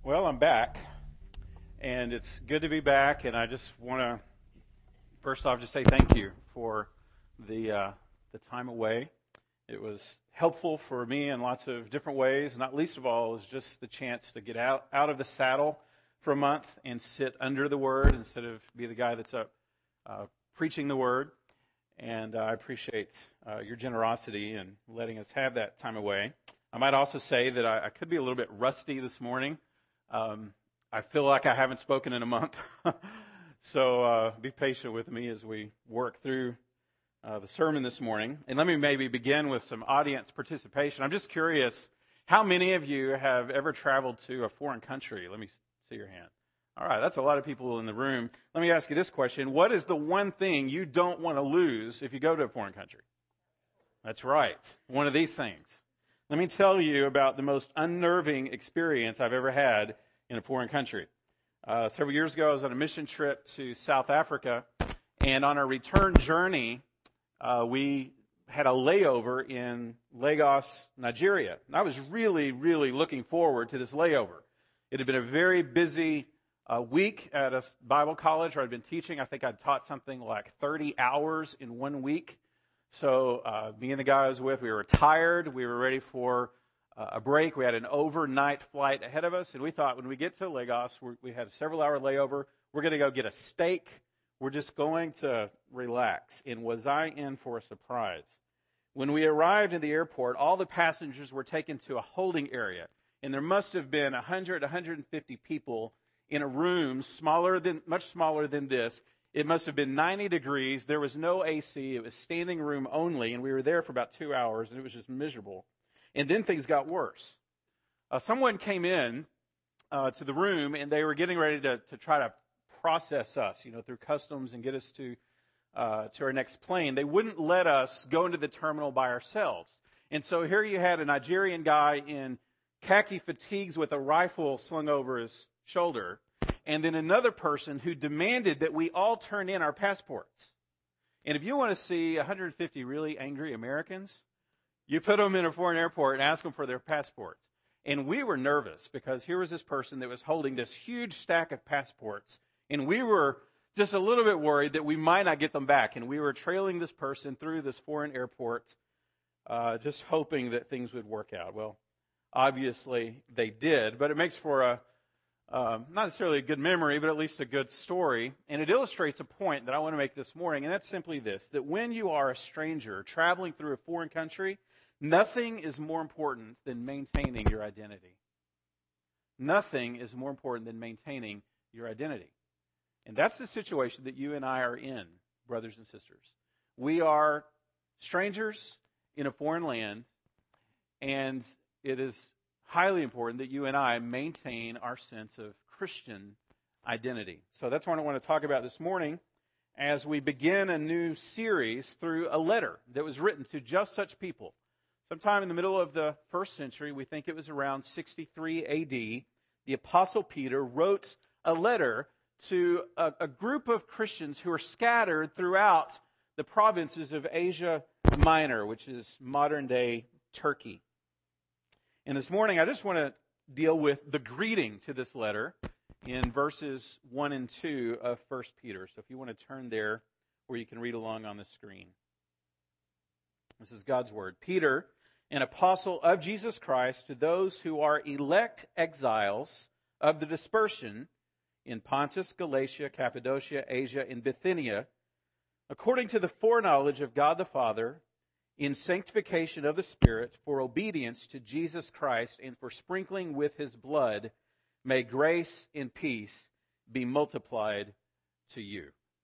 Well, I'm back, and it's good to be back, and I just want to, first off, just say thank you for the time away. It was helpful for me in lots of different ways, not least of all is just the chance to get out of the saddle for a month and sit under the Word instead of be the guy that's up preaching the Word, and I appreciate your generosity in letting us have that time away. I might also say that I could be a little bit rusty this morning. I feel like I haven't spoken in a month, so be patient with me as we work through the sermon this morning. And let me maybe begin with some audience participation. I'm just curious, how many of you have ever traveled to a foreign country? Let me see your hand. All right, that's a lot of people in the room. Let me ask you this question. What is the one thing you don't want to lose if you go to a foreign country? That's right, one of these things. Let me tell you about the most unnerving experience I've ever had in a foreign country. Several years ago, I was on a mission trip to South Africa, and on our return journey, we had a layover in Lagos, Nigeria. And I was really, really looking forward to this layover. It had been a very busy week at a Bible college where I'd been teaching. I think I'd taught something like 30 hours in 1 week. So me and the guy I was with, we were tired. We were ready for a break. We had an overnight flight ahead of us. And we thought when we get to Lagos, we had a several-hour layover. We're going to go get a steak. We're just going to relax. And was I in for a surprise? When we arrived in the airport, all the passengers were taken to a holding area. And there must have been 100, 150 people in a room much smaller than this. It must have been 90 degrees. There was no AC. It was standing room only, and we were there for about 2 hours, and it was just miserable. And then things got worse. Someone came in to the room, and they were getting ready to try to process us, through customs and get us to our next plane. They wouldn't let us go into the terminal by ourselves. And so here you had a Nigerian guy in khaki fatigues with a rifle slung over his shoulder, and then another person who demanded that we all turn in our passports. And if you want to see 150 really angry Americans, you put them in a foreign airport and ask them for their passports. And we were nervous because here was this person that was holding this huge stack of passports, and we were just a little bit worried that we might not get them back. And we were trailing this person through this foreign airport, just hoping that things would work out. Well, obviously they did, but it makes for not necessarily a good memory, but at least a good story. And it illustrates a point that I want to make this morning, and that's simply this, that when you are a stranger traveling through a foreign country, nothing is more important than maintaining your identity. Nothing is more important than maintaining your identity. And that's the situation that you and I are in, brothers and sisters. We are strangers in a foreign land, and it is highly important that you and I maintain our sense of Christian identity. So that's what I want to talk about this morning as we begin a new series through a letter that was written to just such people. Sometime in the middle of the first century, we think it was around 63 A.D., the Apostle Peter wrote a letter to a group of Christians who are scattered throughout the provinces of Asia Minor, which is modern-day Turkey. And this morning, I just want to deal with the greeting to this letter in verses 1 and 2 of 1 Peter. So if you want to turn there, or you can read along on the screen. This is God's Word. Peter, an apostle of Jesus Christ, to those who are elect exiles of the dispersion in Pontus, Galatia, Cappadocia, Asia, and Bithynia, according to the foreknowledge of God the Father, in sanctification of the Spirit, for obedience to Jesus Christ, and for sprinkling with His blood, may grace and peace be multiplied to you.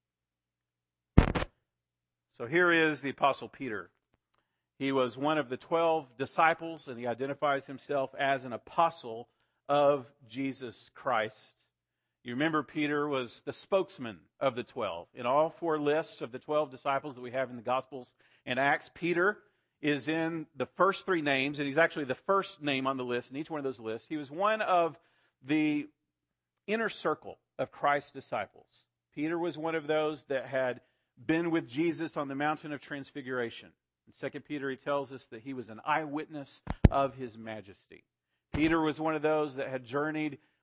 So here is the Apostle Peter. He was one of the 12 disciples, and he identifies himself as an apostle of Jesus Christ. You remember Peter was the spokesman of the 12. In all 4 lists of the 12 disciples that we have in the Gospels and Acts, Peter is in the first 3 names, and he's actually the first name on the list in each one of those lists. He was one of the inner circle of Christ's disciples. Peter was one of those that had been with Jesus on the mountain of transfiguration. In 2 Peter, he tells us that he was an eyewitness of His majesty. Peter was one of those that had journeyed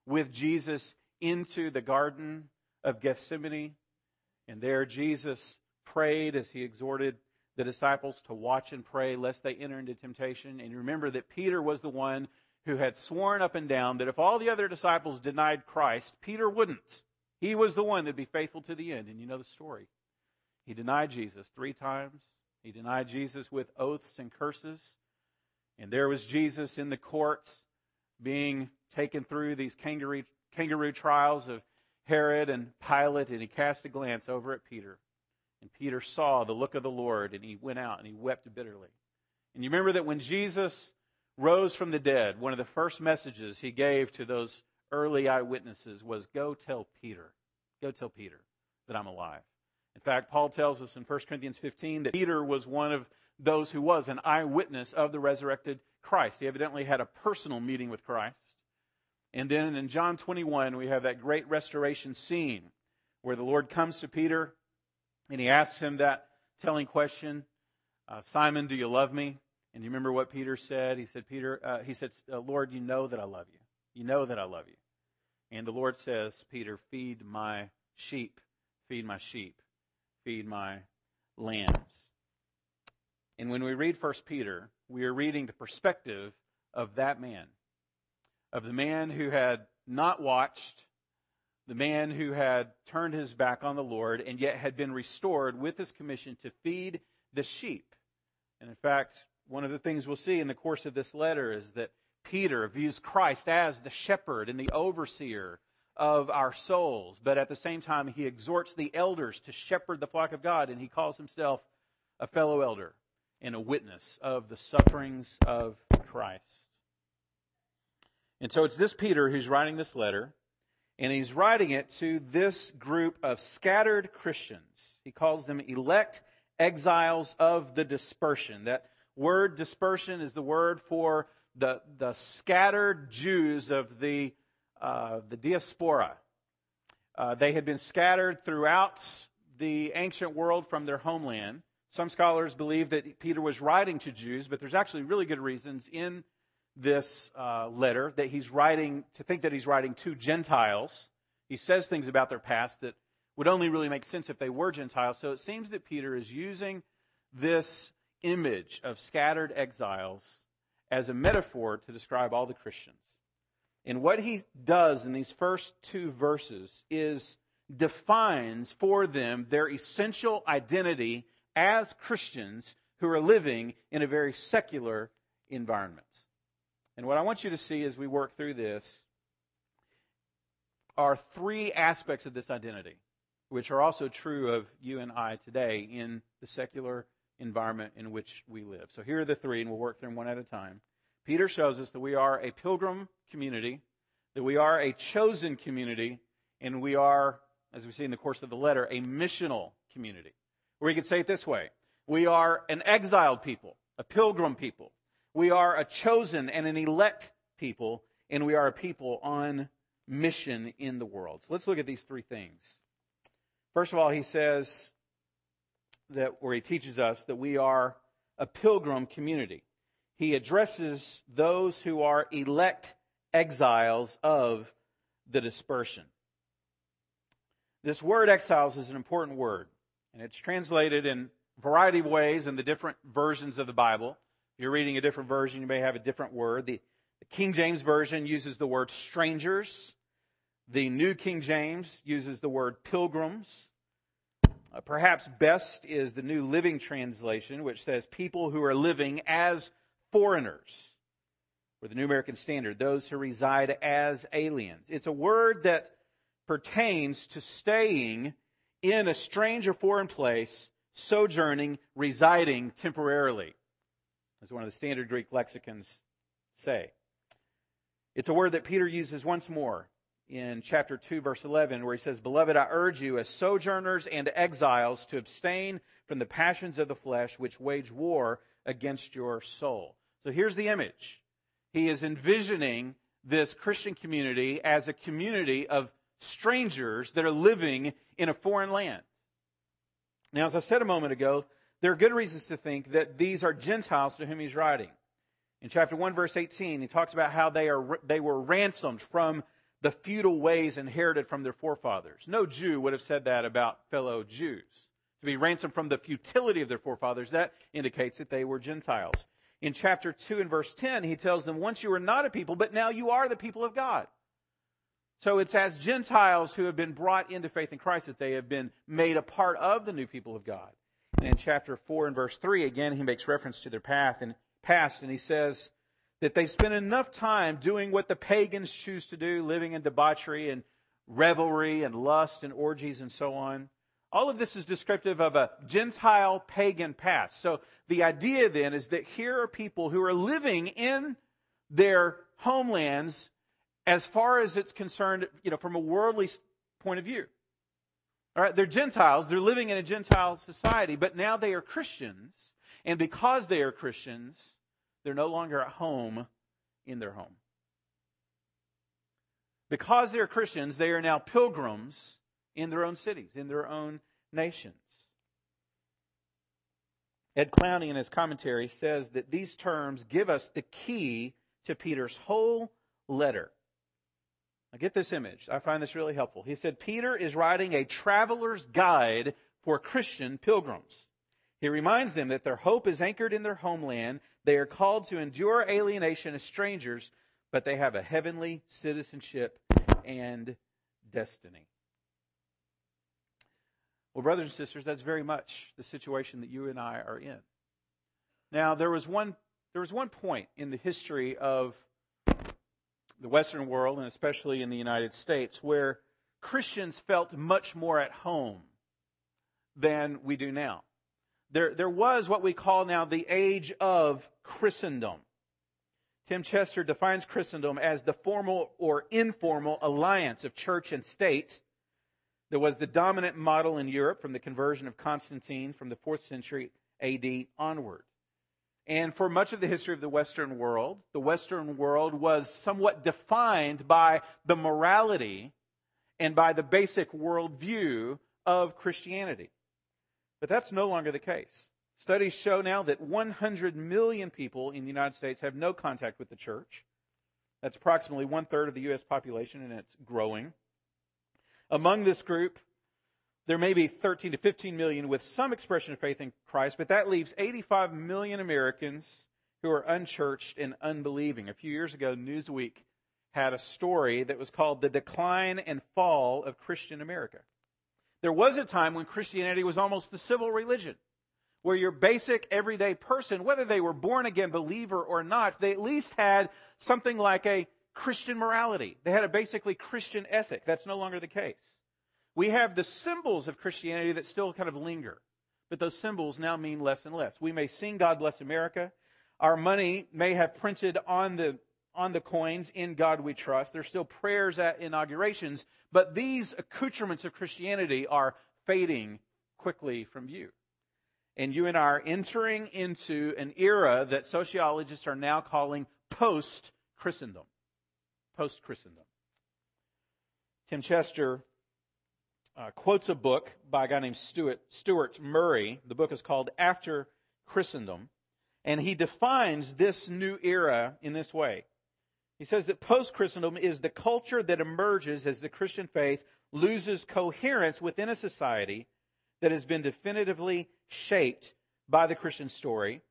with Jesus into the Garden of Gethsemane. And there Jesus prayed as he exhorted the disciples to watch and pray lest they enter into temptation. And you remember that Peter was the one who had sworn up and down that if all the other disciples denied Christ, Peter wouldn't. He was the one that would be faithful to the end. And you know the story. He denied Jesus 3 times. He denied Jesus with oaths and curses. And there was Jesus in the court being taken through these kangaroo trials of Herod and Pilate, and he cast a glance over at Peter. And Peter saw the look of the Lord, and he went out and he wept bitterly. And you remember that when Jesus rose from the dead, one of the first messages he gave to those early eyewitnesses was, go tell Peter that I'm alive. In fact, Paul tells us in 1 Corinthians 15 that Peter was one of those who was an eyewitness of the resurrected Christ. He evidently had a personal meeting with Christ. And then in John 21, we have that great restoration scene where the Lord comes to Peter and he asks him that telling question, Simon, do you love me? And you remember what Peter said? He said, Lord, you know that I love you. You know that I love you. And the Lord says, Peter, feed my sheep, feed my sheep, feed my lambs. And when we read 1 Peter, we are reading the perspective of that man, of the man who had not watched, the man who had turned his back on the Lord and yet had been restored with his commission to feed the sheep. And in fact, one of the things we'll see in the course of this letter is that Peter views Christ as the shepherd and the overseer of our souls. But at the same time, he exhorts the elders to shepherd the flock of God, and he calls himself a fellow elder and a witness of the sufferings of Christ. And so it's this Peter who's writing this letter, and he's writing it to this group of scattered Christians. He calls them elect exiles of the dispersion. That word dispersion is the word for the scattered Jews of the diaspora. They had been scattered throughout the ancient world from their homeland. Some scholars believe that Peter was writing to Jews, but there's actually really good reasons in this letter that he's writing to Gentiles. He says things about their past that would only really make sense if they were Gentiles. So it seems that Peter is using this image of scattered exiles as a metaphor to describe all the Christians. And what he does in these first 2 verses is defines for them their essential identity as Christians who are living in a very secular environment. And what I want you to see as we work through this are 3 aspects of this identity, which are also true of you and I today in the secular environment in which we live. So here are the 3, and we'll work through them one at a time. Peter shows us that we are a pilgrim community, that we are a chosen community, and we are, as we see in the course of the letter, a missional community. Or we could say it this way: we are an exiled people, a pilgrim people. We are a chosen and an elect people, and we are a people on mission in the world. So let's look at these 3 things. First of all, he says he teaches us that we are a pilgrim community. He addresses those who are elect exiles of the dispersion. This word exiles is an important word, and it's translated in a variety of ways in the different versions of the Bible. If you're reading a different version, you may have a different word. The King James Version uses the word strangers. The New King James uses the word pilgrims. Perhaps best is the New Living Translation, which says people who are living as foreigners, or the New American Standard, those who reside as aliens. It's a word that pertains to staying in a strange or foreign place, sojourning, residing temporarily, as one of the standard Greek lexicons say. It's a word that Peter uses once more in chapter 2, verse 11, where he says, "Beloved, I urge you as sojourners and exiles to abstain from the passions of the flesh which wage war against your soul." So here's the image. He is envisioning this Christian community as a community of strangers that are living in a foreign land. Now, as I said a moment ago, there are good reasons to think that these are Gentiles to whom he's writing. In chapter 1, verse 18, he talks about how they were ransomed from the feudal ways inherited from their forefathers. No Jew would have said that about fellow Jews. To be ransomed from the futility of their forefathers, that indicates that they were Gentiles. In chapter 2 and verse 10, he tells them, once you were not a people, but now you are the people of God. So it's as Gentiles who have been brought into faith in Christ that they have been made a part of the new people of God. And in chapter 4 and verse 3, again, he makes reference to their past, and he says that they've spent enough time doing what the pagans choose to do, living in debauchery and revelry and lust and orgies and so on. All of this is descriptive of a Gentile pagan past. So the idea then is that here are people who are living in their homelands as far as it's concerned, from a worldly point of view. All right, they're Gentiles. They're living in a Gentile society, but now they are Christians. And because they are Christians, they're no longer at home in their home. Because they're Christians, they are now pilgrims in their own cities, in their own nations. Ed Clowney, in his commentary, says that these terms give us the key to Peter's whole letter. Now get this image. I find this really helpful. He said, Peter is writing a traveler's guide for Christian pilgrims. He reminds them that their hope is anchored in their homeland. They are called to endure alienation as strangers, but they have a heavenly citizenship and destiny. Well, brothers and sisters, that's very much the situation that you and I are in. Now, there was one point in the history of the Western world, and especially in the United States, where Christians felt much more at home than we do now. There was what we call now the age of Christendom. Tim Chester defines Christendom as the formal or informal alliance of church and state that was the dominant model in Europe from the conversion of Constantine from the 4th century AD onward. And for much of the history of the Western world was somewhat defined by the morality and by the basic worldview of Christianity. But that's no longer the case. Studies show now that 100 million people in the United States have no contact with the church. That's approximately 1/3 of the U.S. population, and it's growing. Among this group, there may be 13 to 15 million with some expression of faith in Christ, but that leaves 85 million Americans who are unchurched and unbelieving. A few years ago, Newsweek had a story that was called The Decline and Fall of Christian America. There was a time when Christianity was almost the civil religion, where your basic everyday person, whether they were born again believer or not, they at least had something like a Christian morality. They had a basically Christian ethic. That's no longer the case. We have the symbols of Christianity that still kind of linger, but those symbols now mean less and less. We may sing God Bless America. Our money may have printed on the coins, In God We Trust. There's still prayers at inaugurations, but these accoutrements of Christianity are fading quickly from view. And you and I are entering into an era that sociologists are now calling post-Christendom. Post-Christendom. Tim Chester quotes a book by a guy named Stuart Murray. The book is called After Christendom. And he defines this new era in this way. He says that post-Christendom is the culture that emerges as the Christian faith loses coherence within a society that has been definitively shaped by the Christian story.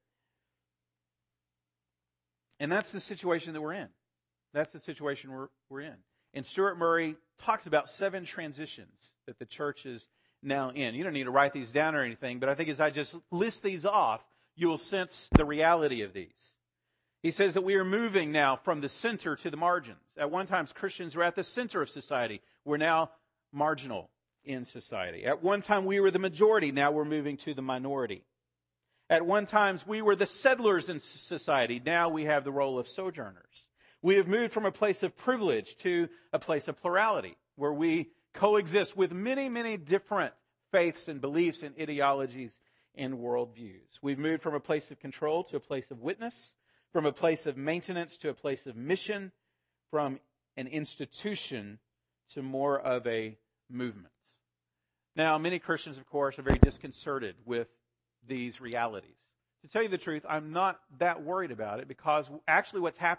And that's the situation that we're in. That's the situation we're in. And Stuart Murray talks about 7 transitions that the church is now in. You don't need to write these down or anything, but I think as I just list these off, you will sense the reality of these. He says that we are moving now from the center to the margins. At one time, Christians were at the center of society. We're now marginal in society. At one time, we were the majority. Now we're moving to the minority. At one time, we were the settlers in society. Now we have the role of sojourners. We have moved from a place of privilege to a place of plurality, where we coexist with many, many different faiths and beliefs and ideologies and worldviews. We've moved from a place of control to a place of witness, from a place of maintenance to a place of mission, from an institution to more of a movement. Now, many Christians, of course, are very disconcerted with these realities. To tell you the truth, I'm not that worried about it, because actually what's happening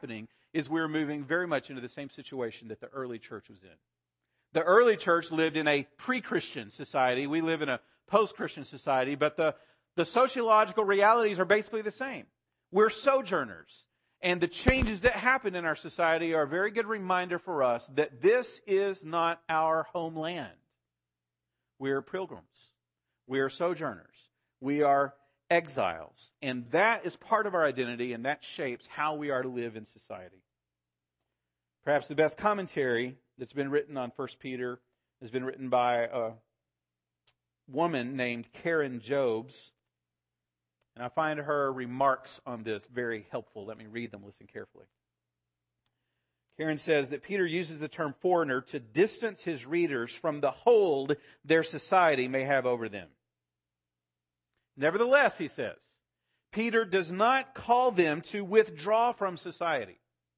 is we're moving very much into the same situation that the early church was in. The early church lived in a pre-Christian society. We live in a post-Christian society, but the sociological realities are basically the same. We're sojourners. And the changes that happen in our society are a very good reminder for us that this is not our homeland. We are pilgrims. We are sojourners. We are exiles. And that is part of our identity, and that shapes how we are to live in society. Perhaps the best commentary that's been written on 1 Peter has been written by a woman named Karen Jobes. And I find her remarks on this very helpful. Let me read them. Listen carefully. Karen says that Peter uses the term foreigner to distance his readers from the hold their society may have over them. Nevertheless, he says, Peter does not call them to withdraw from society,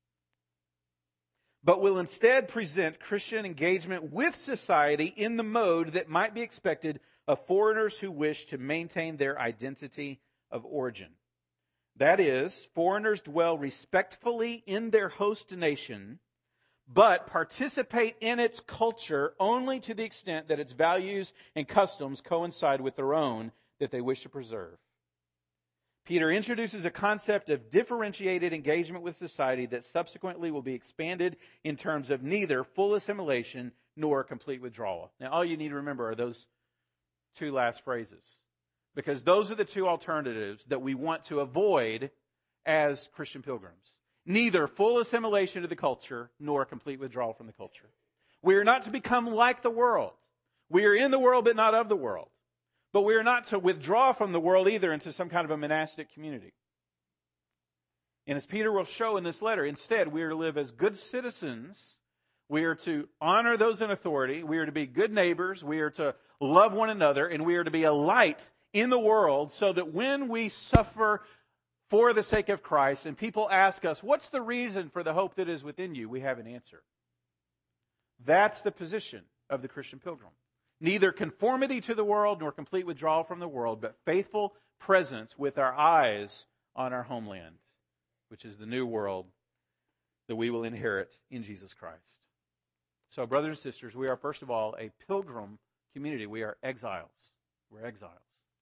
but will instead present Christian engagement with society in the mode that might be expected of foreigners who wish to maintain their identity of origin. That is, foreigners dwell respectfully in their host nation, but participate in its culture only to the extent that its values and customs coincide with their own that they wish to preserve. Peter introduces a concept of differentiated engagement with society that subsequently will be expanded in terms of neither full assimilation nor complete withdrawal. Now, all you need to remember are those two last phrases, because those are the two alternatives that we want to avoid as Christian pilgrims. Neither full assimilation to the culture nor complete withdrawal from the culture. We are not to become like the world. We are in the world but not of the world. But we are not to withdraw from the world either into some kind of a monastic community. And as Peter will show in this letter, instead we are to live as good citizens. We are to honor those in authority. We are to be good neighbors. We are to love one another. And we are to be a light in the world so that when we suffer for the sake of Christ and people ask us, what's the reason for the hope that is within you? We have an answer. That's the position of the Christian pilgrim. Neither conformity to the world nor complete withdrawal from the world, but faithful presence with our eyes on our homeland, which is the new world that we will inherit in Jesus Christ. So, brothers and sisters, we are, first of all, a pilgrim community. We are exiles. We're exiles.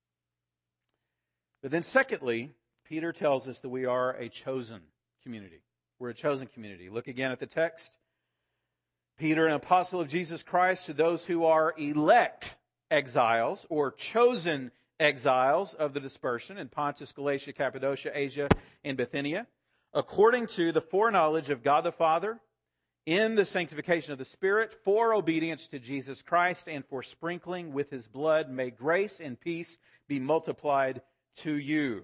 But then secondly, Peter tells us that we are a chosen community. We're a chosen community. Look again at the text. Peter, an apostle of Jesus Christ, to those who are elect exiles or chosen exiles of the dispersion in Pontus, Galatia, Cappadocia, Asia, and Bithynia, according to the foreknowledge of God the Father, in the sanctification of the Spirit, for obedience to Jesus Christ, and for sprinkling with His blood, may grace and peace be multiplied to you.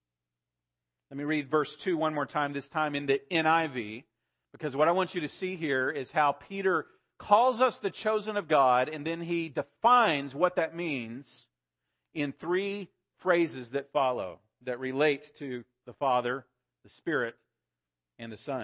Let me read verse 2 one more time, this time in the NIV, because what I want you to see here is how Peter calls us the chosen of God, and then he defines what that means in three phrases that follow, that relate to the Father, the Spirit, and the Son.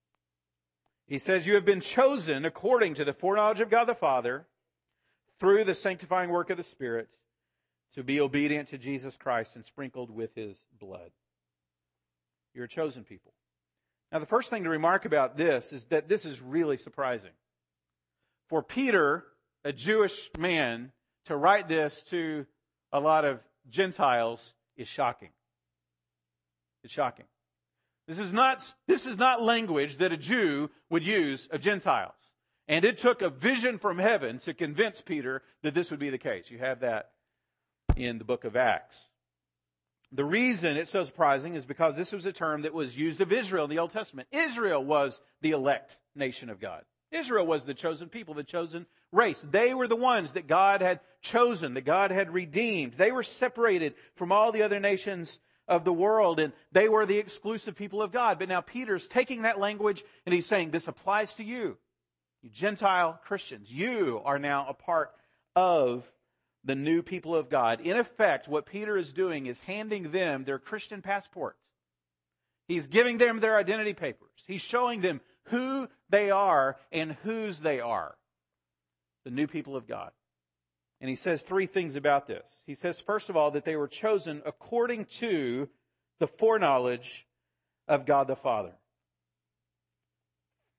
He says, you have been chosen according to the foreknowledge of God the Father, through the sanctifying work of the Spirit, to be obedient to Jesus Christ and sprinkled with His blood. You're a chosen people. Now, the first thing to remark about this is that this is really surprising. For Peter, a Jewish man, to write this to a lot of Gentiles is shocking. It's shocking. This is not language that a Jew would use of Gentiles. And it took a vision from heaven to convince Peter that this would be the case. You have that in the book of Acts. The reason it's so surprising is because this was a term that was used of Israel in the Old Testament. Israel was the elect nation of God. Israel was the chosen people, the chosen race. They were the ones that God had chosen, that God had redeemed. They were separated from all the other nations of the world, and they were the exclusive people of God. But now Peter's taking that language and he's saying, this applies to you. You Gentile Christians. You are now a part of the new people of God. In effect, what Peter is doing is handing them their Christian passports. He's giving them their identity papers. He's showing them who they are and whose they are. The new people of God. And he says three things about this. He says, first of all, that they were chosen according to the foreknowledge of God the Father.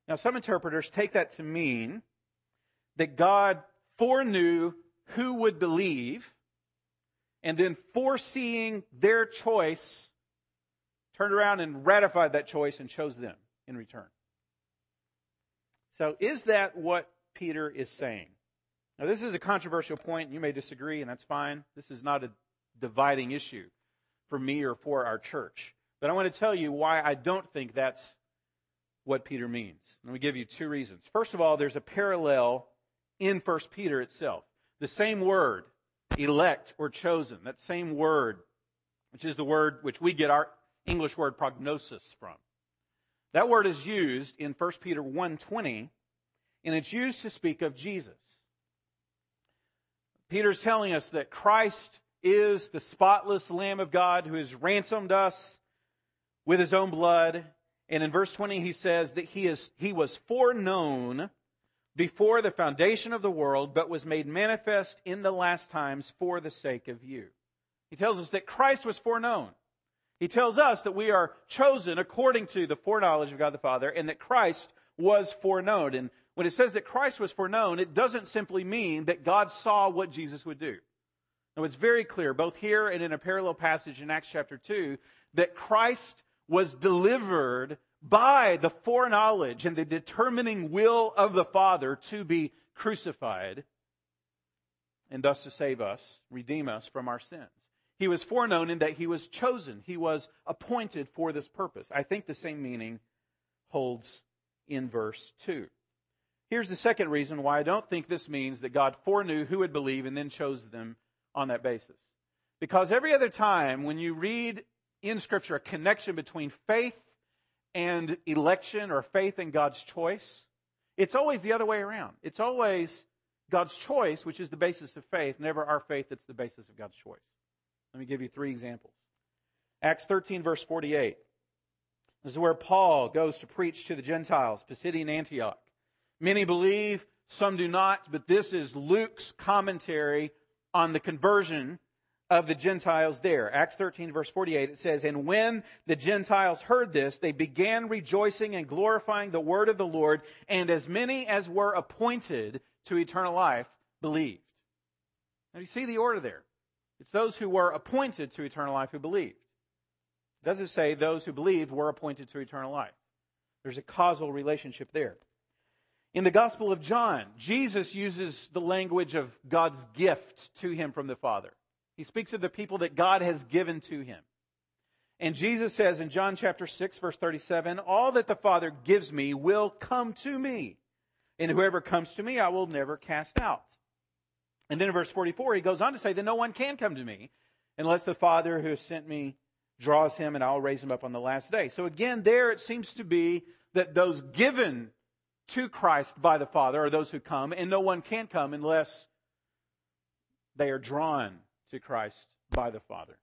Now, some interpreters take that to mean that God foreknew who would believe, and then foreseeing their choice, turned around and ratified that choice and chose them in return. So is that what Peter is saying? Now, this is a controversial point. You may disagree, and that's fine. This is not a dividing issue for me or for our church. But I want to tell you why I don't think that's what Peter means. Let me give you two reasons. First of all, there's a parallel in 1 Peter itself. The same word, elect or chosen, that same word, which is the word which we get our English word prognosis from. That word is used in 1 Peter 1:20, and it's used to speak of Jesus. Peter's telling us that Christ is the spotless Lamb of God who has ransomed us with his own blood. And in verse 20 he says that he was foreknown before the foundation of the world, but was made manifest in the last times for the sake of you. He tells us that Christ was foreknown. He tells us that we are chosen according to the foreknowledge of God the Father, and that Christ was foreknown. And when it says that Christ was foreknown, it doesn't simply mean that God saw what Jesus would do. Now, it's very clear, both here and in a parallel passage in Acts chapter 2, that Christ was delivered by the foreknowledge and the determining will of the Father to be crucified, and thus to save us, redeem us from our sins. He was foreknown in that he was chosen. He was appointed for this purpose. I think the same meaning holds in verse 2. Here's the second reason why I don't think this means that God foreknew who would believe and then chose them on that basis. Because every other time when you read in Scripture a connection between faith and election, or faith and God's choice, it's always the other way around. It's always God's choice, which is the basis of faith, never our faith that's the basis of God's choice. Let me give you three examples. Acts 13, verse 48. This is where Paul goes to preach to the Gentiles, Pisidian Antioch. Many believe, some do not, but this is Luke's commentary on the conversion of the Gentiles there. Acts 13, verse 48, it says, "And when the Gentiles heard this, they began rejoicing and glorifying the word of the Lord, and as many as were appointed to eternal life believed." Now you see the order there. It's those who were appointed to eternal life who believed. It doesn't say those who believed were appointed to eternal life. There's a causal relationship there. In the Gospel of John, Jesus uses the language of God's gift to him from the Father. He speaks of the people that God has given to him. And Jesus says in John chapter 6, verse 37, "All that the Father gives me will come to me, and whoever comes to me I will never cast out." And then in verse 44, he goes on to say that no one can come to me unless the Father who has sent me draws him, and I'll raise him up on the last day. So again, there it seems to be that those given to Christ by the Father are those who come, and no one can come unless they are drawn to Christ by the Father.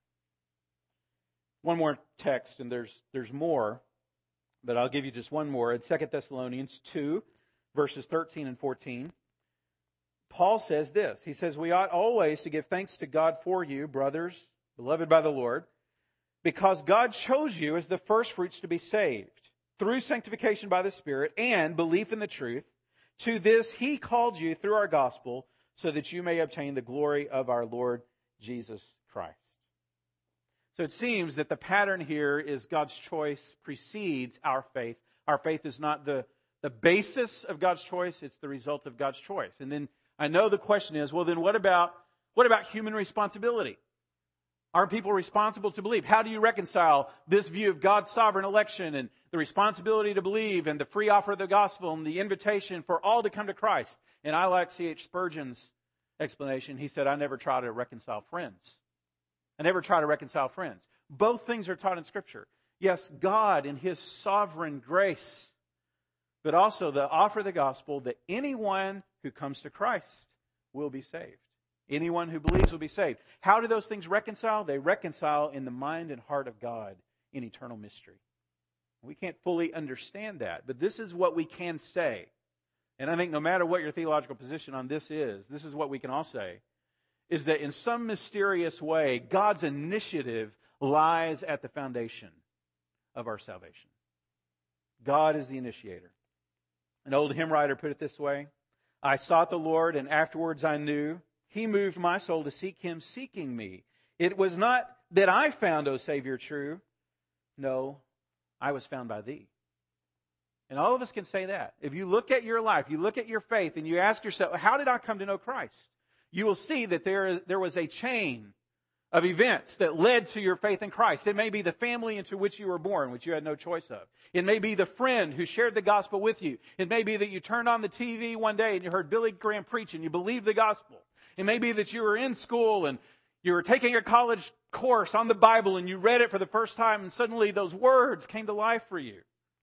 One more text, and there's more, but I'll give you just one more. In 2 Thessalonians 2, verses 13 and 14, Paul says this. He says, "We ought always to give thanks to God for you, brothers, beloved by the Lord, because God chose you as the firstfruits to be saved, through sanctification by the Spirit and belief in the truth. To this He called you through our gospel, so that you may obtain the glory of our Lord Jesus Christ." So it seems that the pattern here is God's choice precedes our faith. Our faith is not the basis of God's choice, it's the result of God's choice. And then I know the question is, well then what about human responsibility? Are people responsible to believe? How do you reconcile this view of God's sovereign election and the responsibility to believe and the free offer of the gospel and the invitation for all to come to Christ? And I like C.H. Spurgeon's explanation. He said, I never try to reconcile friends. Both things are taught in Scripture. Yes, God in His sovereign grace, but also the offer of the gospel that anyone who comes to Christ will be saved. Anyone who believes will be saved. How do those things reconcile? They reconcile in the mind and heart of God in eternal mystery. We can't fully understand that, but this is what we can say. And I think no matter what your theological position on this is what we can all say, is that in some mysterious way, God's initiative lies at the foundation of our salvation. God is the initiator. An old hymn writer put it this way: I sought the Lord, and afterwards I knew He moved my soul to seek Him, seeking me. It was not that I found, O Savior, true. No, I was found by Thee. And all of us can say that. If you look at your life, you look at your faith, and you ask yourself, how did I come to know Christ? You will see that there was a chain of events that led to your faith in Christ. It may be the family into which you were born, which you had no choice of. It may be the friend who shared the gospel with you. It may be that you turned on the TV one day and you heard Billy Graham preach and you believed the gospel. It may be that you were in school and you were taking a college course on the Bible and you read it for the first time and suddenly those words came to life for you.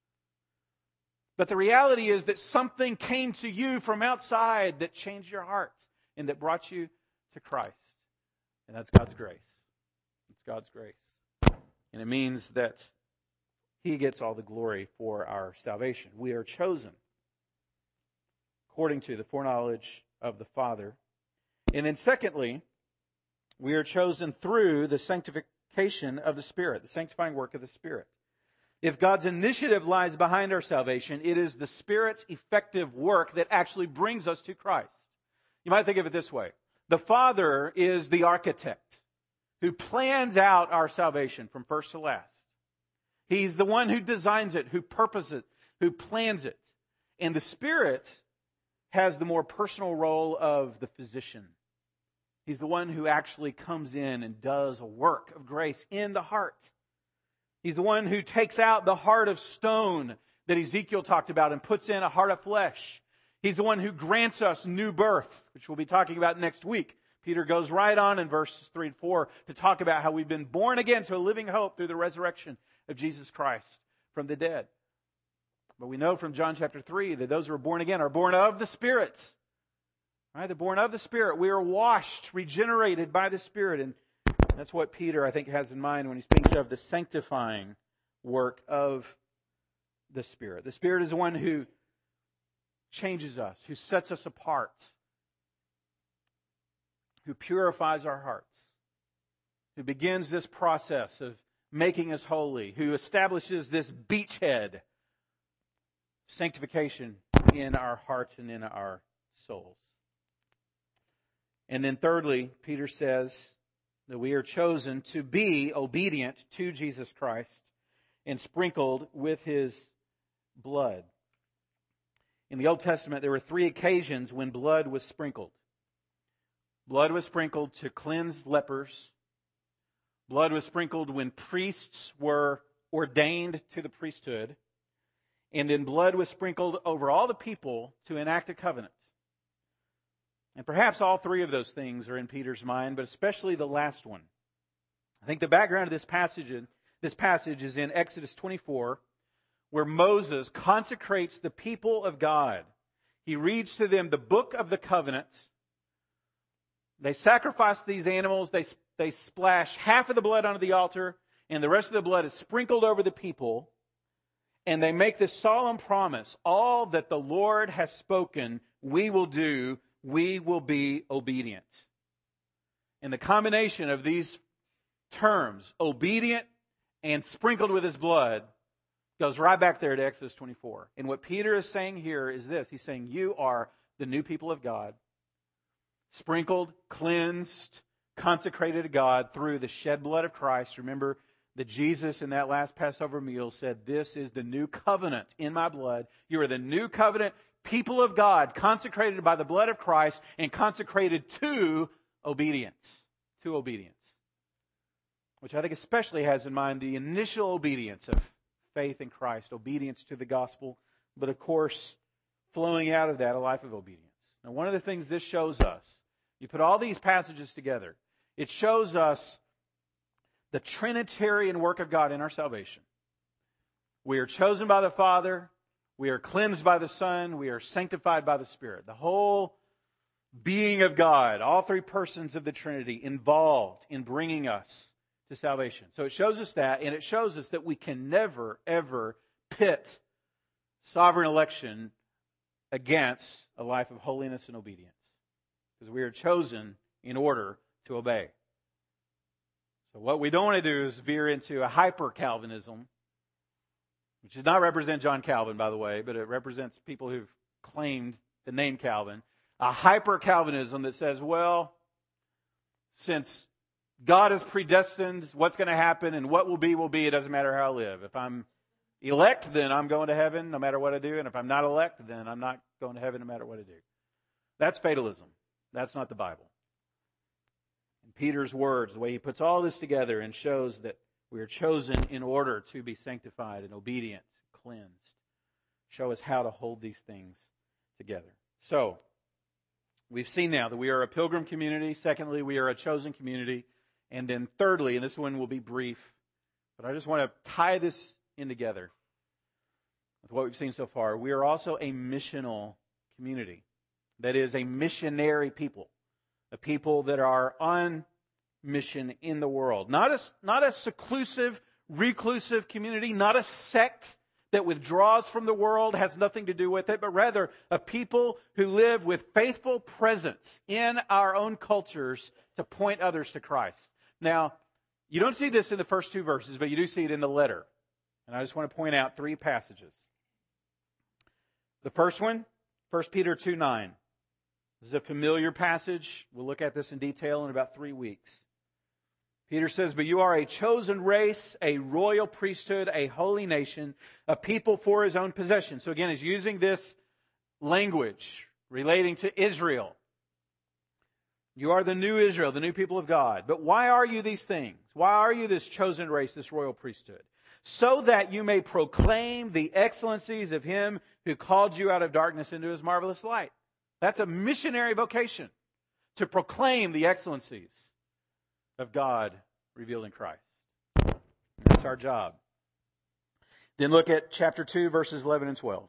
But the reality is that something came to you from outside that changed your heart and that brought you to Christ. And that's God's grace. It's God's grace. And it means that He gets all the glory for our salvation. We are chosen according to the foreknowledge of the Father. And then secondly, we are chosen through the sanctification of the Spirit, the sanctifying work of the Spirit. If God's initiative lies behind our salvation, it is the Spirit's effective work that actually brings us to Christ. You might think of it this way. The Father is the architect who plans out our salvation from first to last. He's the one who designs it, who purposes it, who plans it. And the Spirit has the more personal role of the physician. He's the one who actually comes in and does a work of grace in the heart. He's the one who takes out the heart of stone that Ezekiel talked about and puts in a heart of flesh. He's the one who grants us new birth, which we'll be talking about next week. Peter goes right on in verses 3 and 4 to talk about how we've been born again to a living hope through the resurrection of Jesus Christ from the dead. But we know from John chapter 3 that those who are born again are born of the Spirit. Right? They're born of the Spirit. We are washed, regenerated by the Spirit. And that's what Peter, I think, has in mind when he speaks of the sanctifying work of the Spirit. The Spirit is the one who changes us, who sets us apart, who purifies our hearts, who begins this process of making us holy, who establishes this beachhead sanctification in our hearts and in our souls. And then thirdly, Peter says that we are chosen to be obedient to Jesus Christ and sprinkled with His blood. In the Old Testament, there were 3 occasions when blood was sprinkled. Blood was sprinkled to cleanse lepers. Blood was sprinkled when priests were ordained to the priesthood. And then blood was sprinkled over all the people to enact a covenant. And perhaps all 3 of those things are in Peter's mind, but especially the last one. I think the background of this passage is in Exodus 24, where Moses consecrates the people of God. He reads to them the book of the covenant. They sacrifice these animals. They splash half of the blood onto the altar, and the rest of the blood is sprinkled over the people. And they make this solemn promise: all that the Lord has spoken, we will do. We will be obedient. And the combination of these terms, obedient and sprinkled with His blood, goes right back there to Exodus 24. And what Peter is saying here is this. He's saying you are the new people of God, sprinkled, cleansed, consecrated to God through the shed blood of Christ. Remember that Jesus in that last Passover meal said, this is the new covenant in my blood. You are the new covenant people of God, consecrated by the blood of Christ and consecrated to obedience. To obedience. Which I think especially has in mind the initial obedience of faith in Christ, obedience to the gospel, but of course, flowing out of that, a life of obedience. Now, one of the things this shows us, you put all these passages together, it shows us the Trinitarian work of God in our salvation. We are chosen by the Father, we are cleansed by the Son, we are sanctified by the Spirit. The whole being of God, all 3 persons of the Trinity involved in bringing us to salvation. So it shows us that, and it shows us that we can never, ever pit sovereign election against a life of holiness and obedience. Because we are chosen in order to obey. So what we don't want to do is veer into a hyper-Calvinism which does not represent John Calvin, by the way, but it represents people who've claimed the name Calvin, a hyper-Calvinism that says, well, since God has predestined what's going to happen and what will be, it doesn't matter how I live. If I'm elect, then I'm going to heaven no matter what I do, and if I'm not elect, then I'm not going to heaven no matter what I do. That's fatalism. That's not the Bible. And Peter's words, the way he puts all this together and shows that we are chosen in order to be sanctified and obedient, cleansed, show us how to hold these things together. So, we've seen now that we are a pilgrim community. Secondly, we are a chosen community. And then thirdly, and this one will be brief, but I just want to tie this in together with what we've seen so far. We are also a missional community. That is, a missionary people. A people that are on mission in the world. Not a seclusive, reclusive community, not a sect that withdraws from the world, has nothing to do with it, but rather a people who live with faithful presence in our own cultures to point others to Christ. Now, you don't see this in the first two verses, but you do see it in the letter. And I just want to point out three passages. The first one, 1 Peter 2:9. This is a familiar passage. We'll look at this in detail in about 3 weeks. Peter says, "But you are a chosen race, a royal priesthood, a holy nation, a people for his own possession." So again, he's using this language relating to Israel. You are the new Israel, the new people of God. But why are you these things? Why are you this chosen race, this royal priesthood? So that you may proclaim the excellencies of him who called you out of darkness into his marvelous light. That's a missionary vocation, to proclaim the excellencies of God revealed in Christ. That's our job. Then look at chapter 2, verses 11 and 12.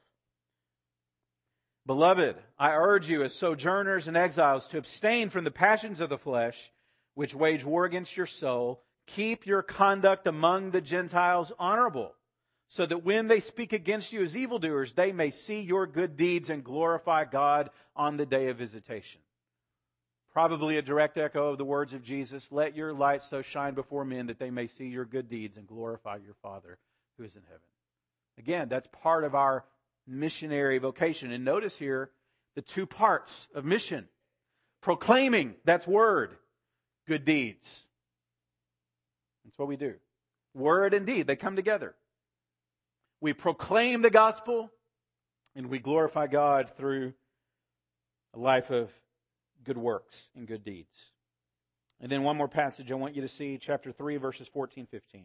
"Beloved, I urge you as sojourners and exiles to abstain from the passions of the flesh, which wage war against your soul. Keep your conduct among the Gentiles honorable, so that when they speak against you as evildoers, they may see your good deeds and glorify God on the day of visitation." Probably a direct echo of the words of Jesus, "Let your light so shine before men that they may see your good deeds and glorify your Father who is in heaven." Again, that's part of our missionary vocation. And notice here the two parts of mission. Proclaiming, that's word. Good deeds. That's what we do. Word and deed, they come together. We proclaim the gospel and we glorify God through a life of good works and good deeds. And then one more passage I want you to see, chapter 3, verses 14, 15.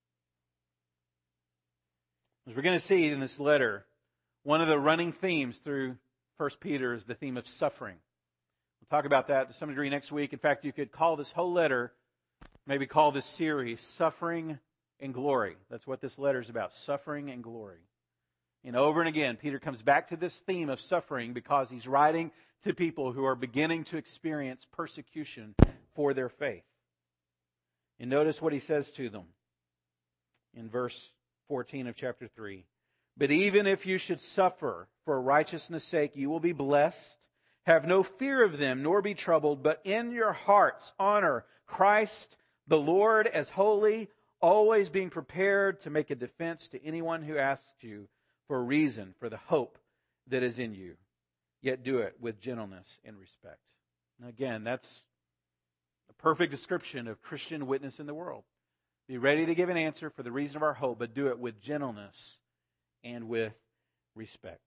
As we're going to see in this letter, one of the running themes through 1 Peter is the theme of suffering. We'll talk about that to some degree next week. In fact, you could call this whole letter, maybe call this series, Suffering and Glory. That's what this letter is about, suffering and glory. And over and again, Peter comes back to this theme of suffering because he's writing to people who are beginning to experience persecution for their faith. And notice what he says to them in verse 14 of chapter 3. "But even if you should suffer for righteousness' sake, you will be blessed. Have no fear of them, nor be troubled, but in your hearts honor Christ the Lord as holy, always being prepared to make a defense to anyone who asks you for a reason for the hope that is in you. Yet do it with gentleness and respect." Now again, that's a perfect description of Christian witness in the world. Be ready to give an answer for the reason of our hope, but do it with gentleness and with respect.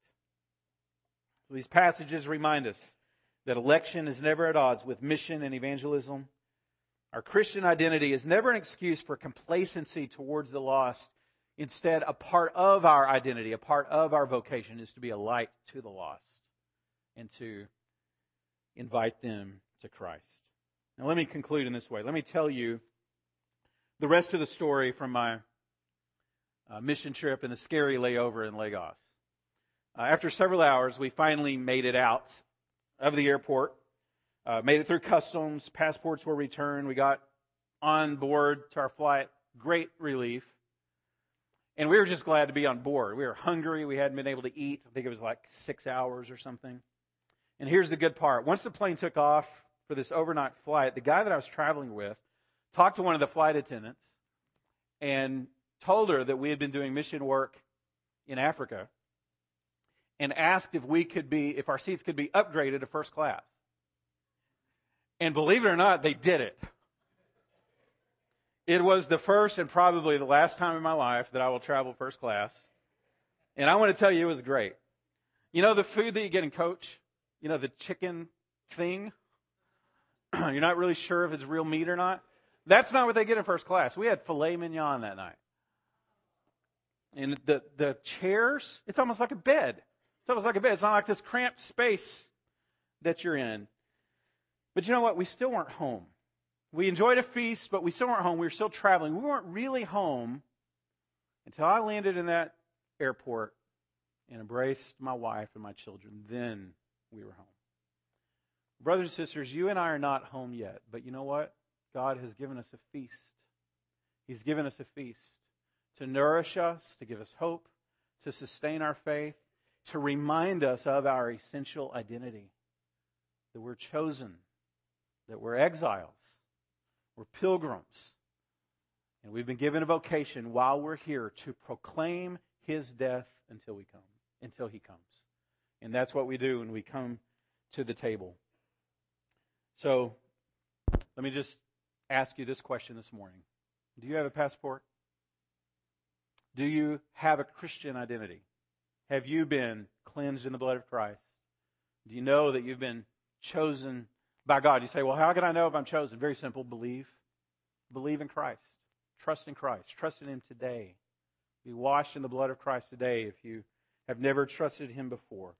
So these passages remind us that election is never at odds with mission and evangelism. Our Christian identity is never an excuse for complacency towards the lost. Instead, a part of our identity, a part of our vocation is to be a light to the lost and to invite them to Christ. Now let me conclude in this way. Let me tell you the rest of the story from my mission trip and the scary layover in Lagos. After several hours, we finally made it out of the airport, made it through customs, passports were returned, we got on board to our flight, great relief. And we were just glad to be on board. We were hungry, we hadn't been able to eat, I think it was like 6 hours or something. And here's the good part. Once the plane took off for this overnight flight, the guy that I was traveling with talked to one of the flight attendants and told her that we had been doing mission work in Africa and asked if our seats could be upgraded to first class. And believe it or not, they did it. It was the first and probably the last time in my life that I will travel first class. And I want to tell you, it was great. You know the food that you get in coach? You know, the chicken thing? You're not really sure if it's real meat or not? That's not what they get in first class. We had filet mignon that night. And the chairs, it's almost like a bed. It's almost like a bed. It's not like this cramped space that you're in. But you know what? We still weren't home. We enjoyed a feast, but we still weren't home. We were still traveling. We weren't really home until I landed in that airport and embraced my wife and my children. Then we were home. Brothers and sisters, you and I are not home yet. But you know what? God has given us a feast. He's given us a feast to nourish us, to give us hope, to sustain our faith, to remind us of our essential identity, that we're chosen, that we're exiles, we're pilgrims, and we've been given a vocation while we're here to proclaim His death until He comes. And that's what we do when we come to the table. So, let me just ask you this question this morning. Do you have a passport? Do you have a Christian identity? Have you been cleansed in the blood of Christ? Do you know that you've been chosen by God? You say, well, how can I know if I'm chosen? Very simple. Believe. Believe in Christ. Trust in Christ. Trust in Him today. Be washed in the blood of Christ today if you have never trusted Him before.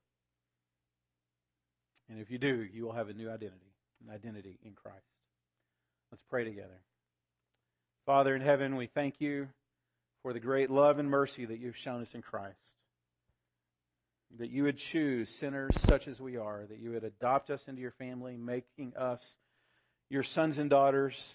And if you do, you will have a new identity, an identity in Christ. Let's pray together. Father in heaven, we thank You for the great love and mercy that You've shown us in Christ. That You would choose sinners such as we are, that You would adopt us into Your family, making us Your sons and daughters,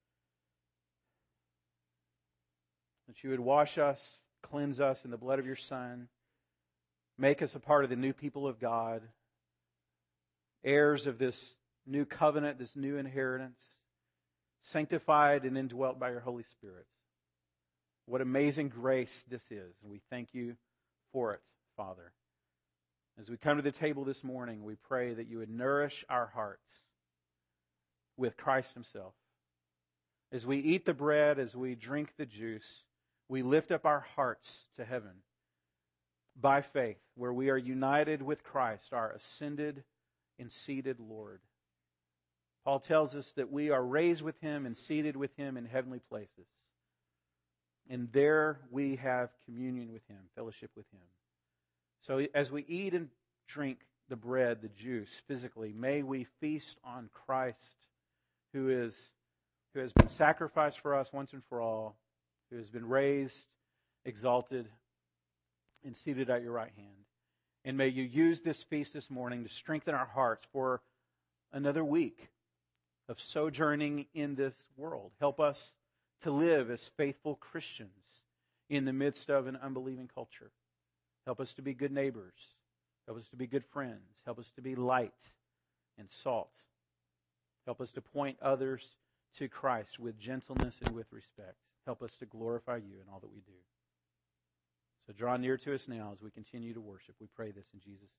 that You would wash us, cleanse us in the blood of Your Son, make us a part of the new people of God, heirs of this new covenant, this new inheritance, sanctified and indwelt by Your Holy Spirit. What amazing grace this is, and we thank You for it, Father. As we come to the table this morning, we pray that You would nourish our hearts with Christ Himself. As we eat the bread, as we drink the juice, we lift up our hearts to heaven by faith, where we are united with Christ, our ascended and seated Lord. Paul tells us that we are raised with Him and seated with Him in heavenly places. And there we have communion with Him, fellowship with Him. So as we eat and drink the bread, the juice, physically, may we feast on Christ, who has been sacrificed for us once and for all, who has been raised, exalted, and seated at Your right hand. And may You use this feast this morning to strengthen our hearts for another week of sojourning in this world. Help us to live as faithful Christians in the midst of an unbelieving culture. Help us to be good neighbors. Help us to be good friends. Help us to be light and salt. Help us to point others to Christ with gentleness and with respect. Help us to glorify You in all that we do. So draw near to us now as we continue to worship. We pray this in Jesus' name.